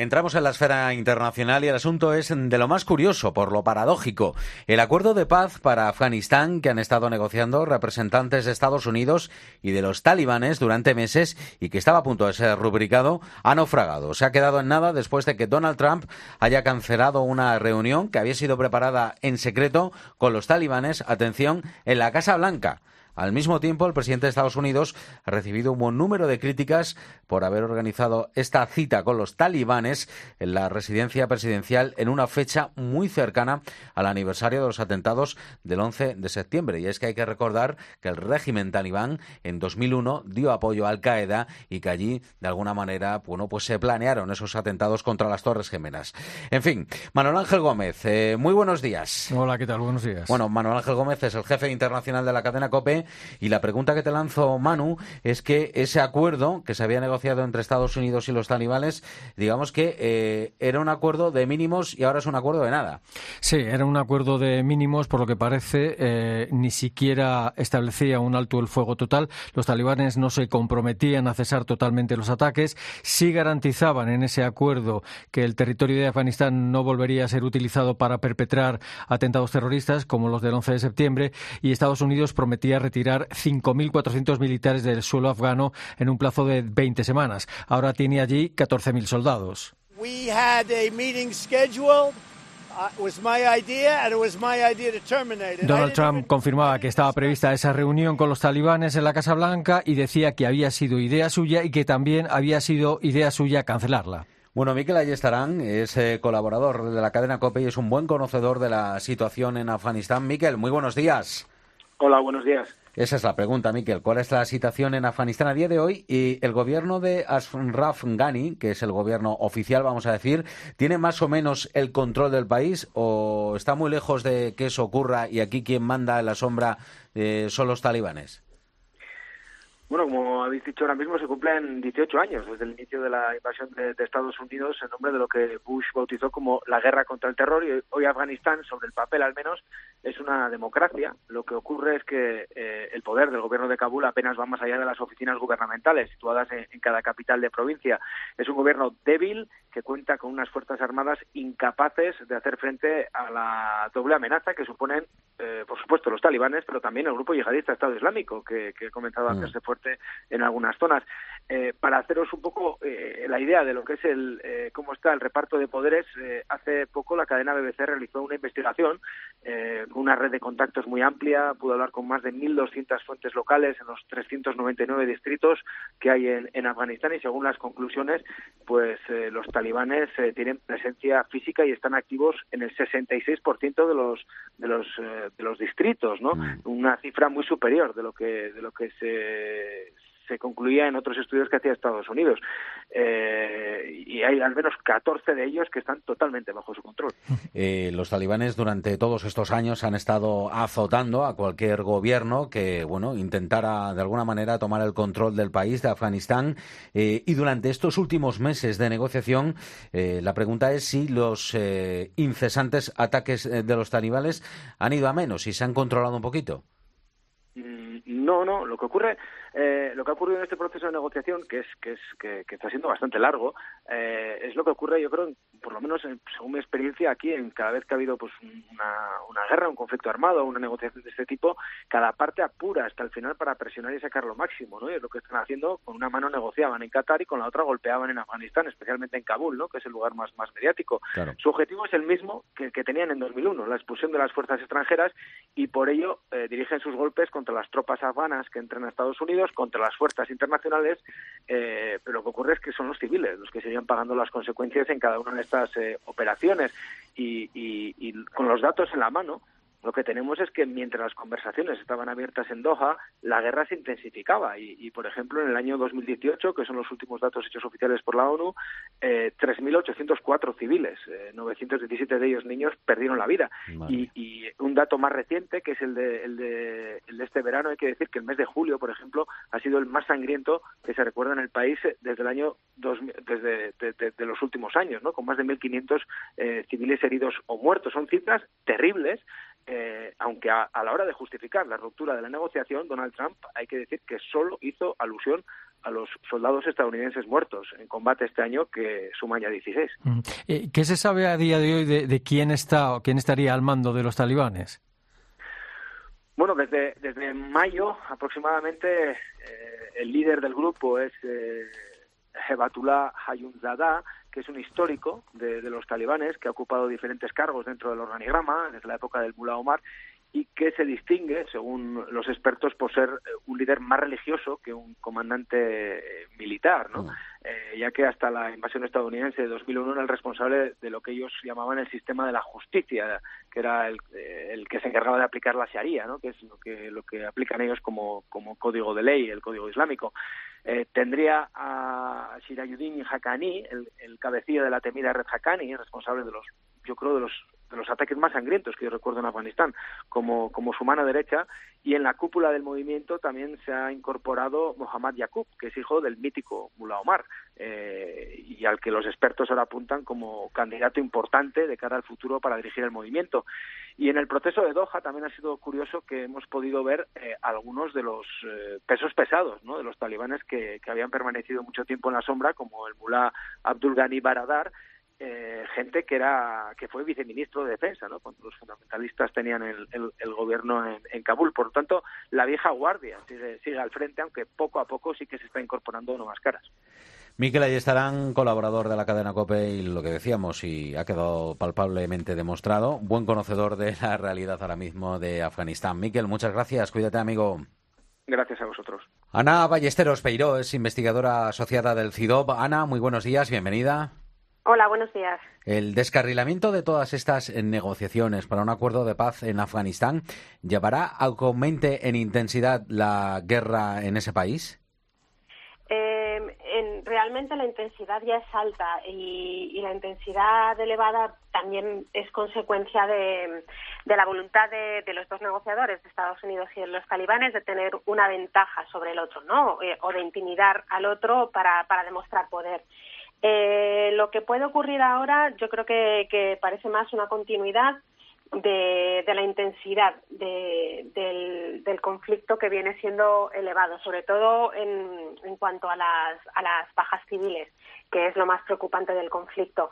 Entramos en la esfera internacional y el asunto es de lo más curioso, por lo paradójico. El acuerdo de paz para Afganistán que han estado negociando representantes de Estados Unidos y de los talibanes durante meses y que estaba a punto de ser rubricado, ha naufragado. Se ha quedado en nada después de que Donald Trump haya cancelado una reunión que había sido preparada en secreto con los talibanes, atención, en la Casa Blanca. Al mismo tiempo, el presidente de Estados Unidos ha recibido un buen número de críticas por haber organizado esta cita con los talibanes en la residencia presidencial en una fecha muy cercana al aniversario de los atentados del 11 de septiembre. Y es que hay que recordar que el régimen talibán en 2001 dio apoyo a Al-Qaeda y que allí, de alguna manera, pues se planearon esos atentados contra las Torres Gemelas. En fin, Manuel Ángel Gómez, muy buenos días. Hola, ¿qué tal? Buenos días. Bueno, Manuel Ángel Gómez es el jefe internacional de la cadena COPE. Y la pregunta que te lanzo, Manu, es que ese acuerdo que se había negociado entre Estados Unidos y los talibanes, digamos que era un acuerdo de mínimos y ahora es un acuerdo de nada. Sí, era un acuerdo de mínimos, por lo que parece, ni siquiera establecía un alto el fuego total. Los talibanes no se comprometían a cesar totalmente los ataques, sí garantizaban en ese acuerdo que el territorio de Afganistán no volvería a ser utilizado para perpetrar atentados terroristas como los del 11 de septiembre y Estados Unidos prometía retirar 5.400 militares del suelo afgano en un plazo de 20 semanas. Ahora tiene allí 14.000 soldados. Donald Trump confirmaba que estaba prevista esa reunión con los talibanes en la Casa Blanca y decía que había sido idea suya y que también había sido idea suya cancelarla. Bueno, Mikel Ayestarán es colaborador de la cadena COPE y es un buen conocedor de la situación en Afganistán. Mikel, muy buenos días. Hola, buenos días. Esa es la pregunta, Mikel. ¿Cuál es la situación en Afganistán a día de hoy? Y el gobierno de Ashraf Ghani, que es el gobierno oficial, vamos a decir, ¿tiene más o menos el control del país o está muy lejos de que eso ocurra y aquí quien manda en la sombra son los talibanes? Bueno, como habéis dicho ahora mismo, se cumplen 18 años desde el inicio de la invasión de Estados Unidos en nombre de lo que Bush bautizó como la guerra contra el terror, y hoy Afganistán, sobre el papel al menos, es una democracia. Lo que ocurre es que el poder del gobierno de Kabul apenas va más allá de las oficinas gubernamentales situadas en cada capital de provincia. Es un gobierno débil que cuenta con unas fuerzas armadas incapaces de hacer frente a la doble amenaza que suponen, por supuesto, los talibanes, pero también el grupo yihadista Estado Islámico, que ha comenzado a hacerse fuerte en algunas zonas. Para haceros un poco la idea de lo que es cómo está el reparto de poderes, hace poco la cadena BBC realizó una investigación, una red de contactos muy amplia, pudo hablar con más de 1.200 fuentes locales en los 399 distritos que hay en Afganistán, y según las conclusiones, pues los talibanes tienen presencia física y están activos en el 66% de los distritos, ¿no? Una cifra muy superior de lo que se concluía en otros estudios que hacía Estados Unidos. Y hay al menos 14 de ellos que están totalmente bajo su control. Los talibanes durante todos estos años han estado azotando a cualquier gobierno que, intentara de alguna manera tomar el control del país, de Afganistán. Y durante estos últimos meses de negociación, la pregunta es si los incesantes ataques de los talibanes han ido a menos, si se han controlado un poquito. No, lo que ha ocurrido en este proceso de negociación, que está siendo bastante largo, es lo que ocurre, yo creo, por lo menos según mi experiencia aquí, en cada vez que ha habido pues una guerra, un conflicto armado, una negociación de este tipo, cada parte apura hasta el final para presionar y sacar lo máximo, ¿no? Y es lo que están haciendo. Con una mano negociaban en Qatar y con la otra golpeaban en Afganistán, especialmente en Kabul, ¿no? Que es el lugar más mediático. Claro. Su objetivo es el mismo que tenían en 2001, la expulsión de las fuerzas extranjeras, y por ello dirigen sus golpes contra las tropas afganas que entran a Estados Unidos, contra las fuerzas internacionales, pero lo que ocurre es que son los civiles los que seguían pagando las consecuencias en cada una de estas operaciones, y con los datos en la mano, lo que tenemos es que mientras las conversaciones estaban abiertas en Doha, la guerra se intensificaba y por ejemplo, en el año 2018, que son los últimos datos hechos oficiales por la ONU, 3.804 civiles, 917 de ellos niños, perdieron la vida. Y un dato más reciente, que es el de este verano, hay que decir que el mes de julio, por ejemplo, ha sido el más sangriento que se recuerda en el país desde el año 2000, desde los últimos años, ¿no? Con más de 1.500 civiles heridos o muertos. Son cifras terribles. Aunque a la hora de justificar la ruptura de la negociación, Donald Trump, hay que decir que solo hizo alusión los soldados estadounidenses muertos en combate este año, que suman ya 16. ¿Qué se sabe a día de hoy de quién está o quién estaría al mando de los talibanes? Bueno, desde mayo aproximadamente el líder del grupo es Hebatullah Hayunzada, que es un histórico de los talibanes, que ha ocupado diferentes cargos dentro del organigrama desde la época del Mullah Omar, y que se distingue, según los expertos, por ser un líder más religioso que un comandante militar, ¿no? Ya que hasta la invasión estadounidense de 2001 era el responsable de lo que ellos llamaban el sistema de la justicia, que era el que se encargaba de aplicar la Sharia, ¿no? Que es lo que aplican ellos como código de ley, el código islámico. Tendría a Shirayuddin Haqqani, el cabecilla de la temida Red Haqqani, responsable de los ataques más sangrientos que yo recuerdo en Afganistán, como su mano derecha, y en la cúpula del movimiento también se ha incorporado Mohammad Yaqub, que es hijo del mítico Mullah Omar, y al que los expertos ahora apuntan como candidato importante de cara al futuro para dirigir el movimiento. Y en el proceso de Doha también ha sido curioso que hemos podido ver algunos de los pesos pesados, ¿no?, de los talibanes que habían permanecido mucho tiempo en la sombra, como el Mullah Abdul Ghani Baradar, gente que fue viceministro de Defensa, ¿no?, cuando los fundamentalistas tenían el gobierno en Kabul. Por lo tanto, la vieja guardia sigue al frente, aunque poco a poco sí que se está incorporando nuevas caras. Mikel Ayestarán, colaborador de la cadena COPE, y lo que decíamos, y ha quedado palpablemente demostrado, buen conocedor de la realidad ahora mismo de Afganistán. Mikel, muchas gracias, cuídate, amigo. Gracias a vosotros. Ana Ballesteros Peiró es investigadora asociada del CIDOB. Ana, muy buenos días, bienvenida. Hola, buenos días. El descarrilamiento de todas estas negociaciones para un acuerdo de paz en Afganistán llevará a que aumente en intensidad la guerra en ese país. Realmente la intensidad ya es alta y la intensidad elevada también es consecuencia de la voluntad de los dos negociadores, de Estados Unidos y de los talibanes, de tener una ventaja sobre el otro, ¿no? O de intimidar al otro para demostrar poder. Lo que puede ocurrir ahora, yo creo que parece más una continuidad de la intensidad del conflicto, que viene siendo elevado, sobre todo en cuanto a las bajas civiles, que es lo más preocupante del conflicto.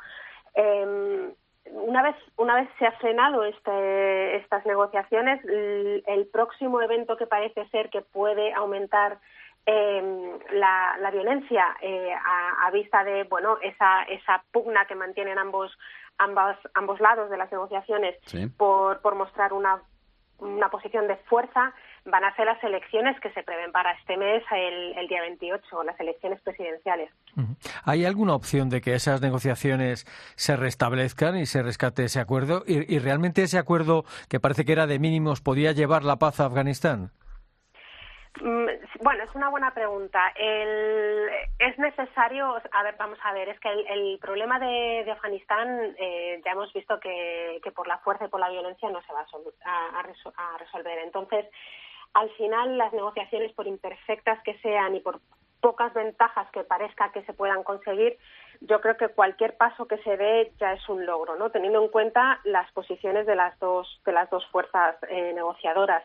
Una vez se ha frenado estas negociaciones, el próximo evento que parece ser que puede aumentar la violencia a vista de esa pugna que mantienen ambos lados de las negociaciones, sí, por mostrar una posición de fuerza, van a ser las elecciones que se prevén para este mes, el día 28, las elecciones presidenciales. ¿Hay alguna opción de que esas negociaciones se restablezcan y se rescate ese acuerdo? ¿Y realmente ese acuerdo, que parece que era de mínimos, podía llevar la paz a Afganistán? Bueno, es una buena pregunta. Es necesario, vamos a ver, es que el problema de Afganistán ya hemos visto que por la fuerza y por la violencia no se va a resolver. Entonces, al final, las negociaciones, por imperfectas que sean y por pocas ventajas que parezca que se puedan conseguir, yo creo que cualquier paso que se dé ya es un logro, ¿no?, teniendo en cuenta las posiciones de las dos fuerzas negociadoras.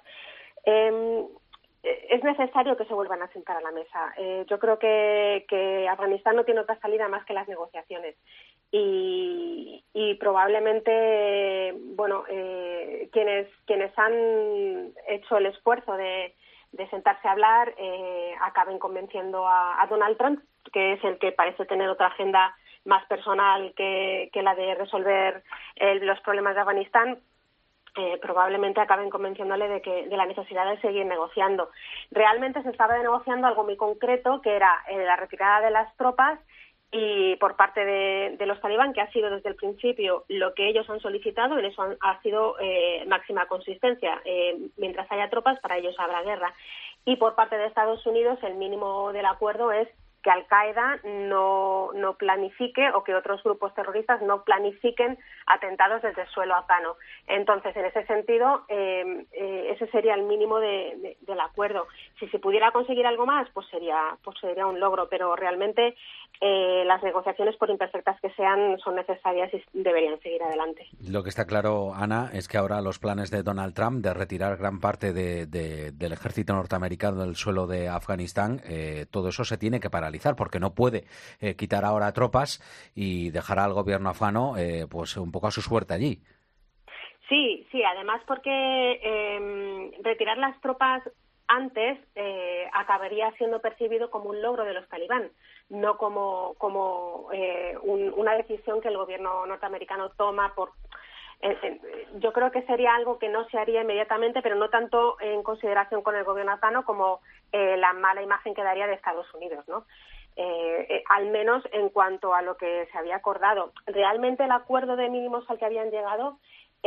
Es necesario que se vuelvan a sentar a la mesa. Yo creo que Afganistán no tiene otra salida más que las negociaciones. Y probablemente, quienes han hecho el esfuerzo de sentarse a hablar acaben convenciendo a Donald Trump, que es el que parece tener otra agenda más personal que la de resolver los problemas de Afganistán. Probablemente acaben convenciéndole de la necesidad de seguir negociando. Realmente se estaba negociando algo muy concreto, que era la retirada de las tropas, y por parte de los talibán, que ha sido desde el principio lo que ellos han solicitado. En eso ha sido máxima consistencia. Mientras haya tropas, para ellos habrá guerra. Y por parte de Estados Unidos, el mínimo del acuerdo es que Al-Qaeda no planifique o que otros grupos terroristas no planifiquen atentados desde el suelo afgano. Entonces, en ese sentido, ese sería el mínimo del acuerdo. Si se pudiera conseguir algo más, pues sería un logro, pero realmente las negociaciones, por imperfectas que sean, son necesarias y deberían seguir adelante. Lo que está claro, Ana, es que ahora los planes de Donald Trump de retirar gran parte del ejército norteamericano del suelo de Afganistán, todo eso se tiene que paralizar porque no puede quitar ahora tropas y dejar al gobierno afgano pues un poco a su suerte allí. Sí, además porque retirar las tropas antes acabaría siendo percibido como un logro de los talibán, no como una decisión que el gobierno norteamericano toma por... yo creo que sería algo que no se haría inmediatamente, pero no tanto en consideración con el gobierno afgano como la mala imagen que daría de Estados Unidos, ¿no? Al menos en cuanto a lo que se había acordado. Realmente el acuerdo de mínimos al que habían llegado,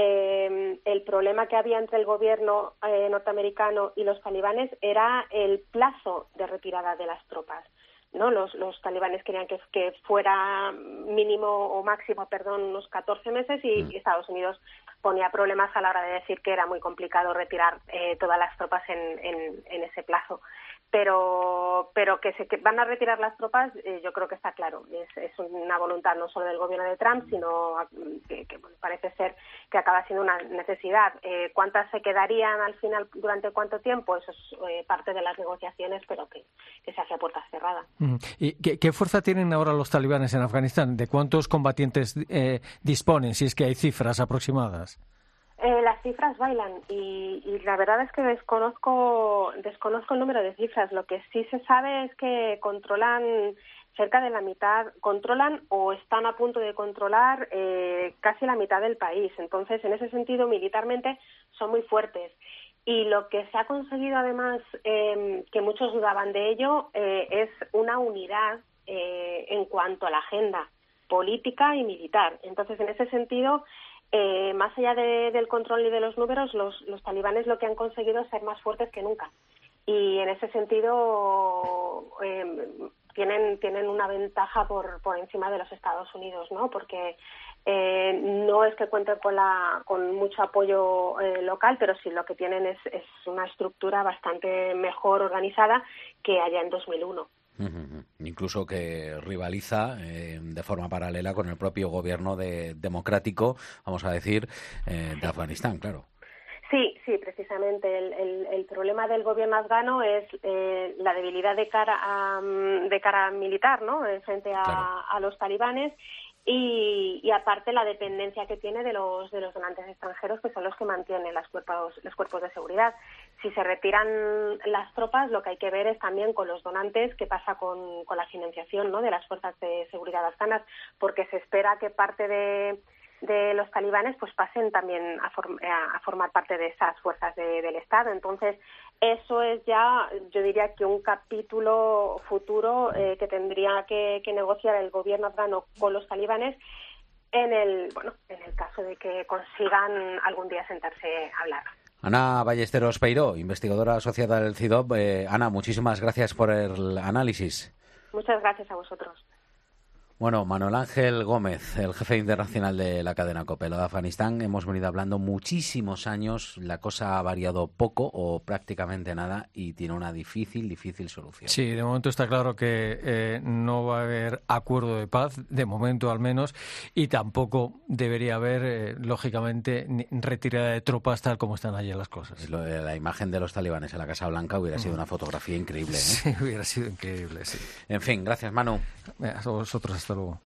el problema que había entre el gobierno norteamericano y los talibanes era el plazo de retirada de las tropas, ¿no? Los talibanes querían que fuera mínimo o máximo, unos 14 meses y Estados Unidos ponía problemas a la hora de decir que era muy complicado retirar todas las tropas en ese plazo. Pero que van a retirar las tropas, yo creo que está claro. Es una voluntad no solo del gobierno de Trump, sino que parece ser que acaba siendo una necesidad. ¿Cuántas se quedarían al final, durante cuánto tiempo? Eso es parte de las negociaciones, pero que se hace a puertas cerradas. ¿Y qué fuerza tienen ahora los talibanes en Afganistán? ¿De cuántos combatientes disponen, si es que hay cifras aproximadas? Las cifras bailan y la verdad es que desconozco el número de cifras. Lo que sí se sabe es que controlan cerca de la mitad, controlan o están a punto de controlar casi la mitad del país. Entonces, en ese sentido, militarmente son muy fuertes. Y lo que se ha conseguido, además, que muchos dudaban de ello, es una unidad en cuanto a la agenda política y militar. Entonces, en ese sentido, más allá del control y de los números, los talibanes lo que han conseguido es ser más fuertes que nunca. Y en ese sentido tienen una ventaja por encima de los Estados Unidos, ¿no? Porque no es que cuenten con mucho apoyo local, pero sí lo que tienen es una estructura bastante mejor organizada que allá en 2001. Incluso que rivaliza de forma paralela con el propio gobierno democrático, vamos a decir, de Afganistán, claro. Sí, precisamente. El problema del gobierno afgano es la debilidad de cara militar, ¿no? Frente a los talibanes. Y aparte la dependencia que tiene de los donantes extranjeros, que son los que mantienen los cuerpos de seguridad. Si se retiran las tropas, lo que hay que ver es también con los donantes qué pasa con la financiación, ¿no?, de las fuerzas de seguridad afganas, porque se espera que parte de los talibanes pues pasen también a formar parte de esas fuerzas del Estado. Entonces, eso es ya, yo diría que un capítulo futuro que tendría que negociar el gobierno afgano con los talibanes en el caso de que consigan algún día sentarse a hablar. Ana Ballesteros Peiró, investigadora asociada del CIDOB. Ana, muchísimas gracias por el análisis. Muchas gracias a vosotros. Bueno, Manuel Ángel Gómez, el jefe internacional de la cadena COPE, lo de Afganistán, hemos venido hablando muchísimos años, la cosa ha variado poco o prácticamente nada y tiene una difícil solución. Sí, de momento está claro que no va a haber acuerdo de paz, de momento al menos, y tampoco debería haber, lógicamente, retirada de tropas tal como están allí las cosas. La imagen de los talibanes en la Casa Blanca hubiera sido una fotografía increíble, ¿eh? Sí, hubiera sido increíble, sí. En fin, gracias, Manu. A vosotros, hasta luego.